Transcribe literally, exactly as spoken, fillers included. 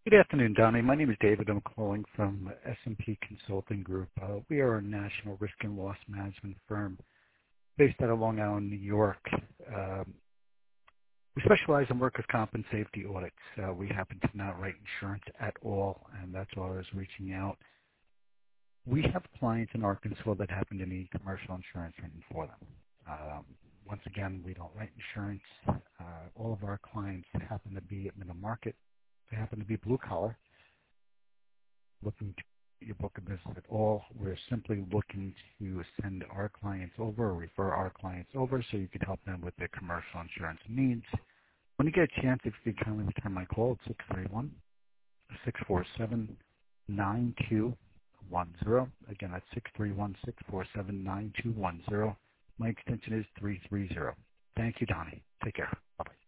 Good afternoon, Donnie. My name is David. I'm calling from S and P Consulting Group. Uh, we are a national risk and loss management firm based out of Long Island, New York. Um, we specialize in workers' comp and safety audits. Uh, we happen to not write insurance at all, and that's why I was reaching out. We have clients in Arkansas that happen to need commercial insurance written for them. Um, once again, we don't write insurance. Uh, all of our clients happen to be at middle market. They happen to be blue collar. Looking to your book of business at all. We're simply looking to send our clients over or refer our clients over so you can help them with their commercial insurance needs. When you get a chance, if you could kindly return my call at six three one, six four seven, nine two one zero. Again, that's six three one, six four seven, nine two one zero. My extension is three three zero. Thank you, Donnie. Take care. Bye-bye.